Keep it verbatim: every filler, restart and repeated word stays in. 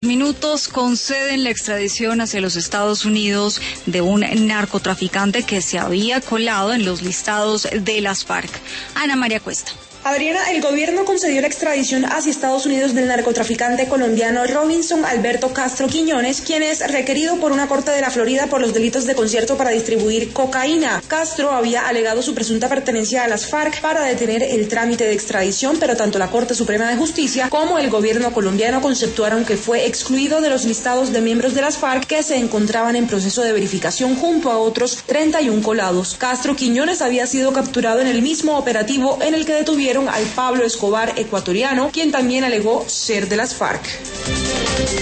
Minutos conceden la extradición hacia los Estados Unidos de un narcotraficante que se había colado en los listados de las FARC. Ana María Cuesta. Adriana, el gobierno concedió la extradición hacia Estados Unidos del narcotraficante colombiano Robinson Alberto Castro Quiñones, quien es requerido por una corte de la Florida por los delitos de concierto para distribuir cocaína. Castro había alegado su presunta pertenencia a las FARC para detener el trámite de extradición, pero tanto la Corte Suprema de Justicia como el gobierno colombiano conceptuaron que fue excluido de los listados de miembros de las FARC que se encontraban en proceso de verificación junto a otros treinta y uno colados. Castro Quiñones había sido capturado en el mismo operativo en el que detuvieron al Pablo Escobar ecuatoriano, quien también alegó ser de las FARC.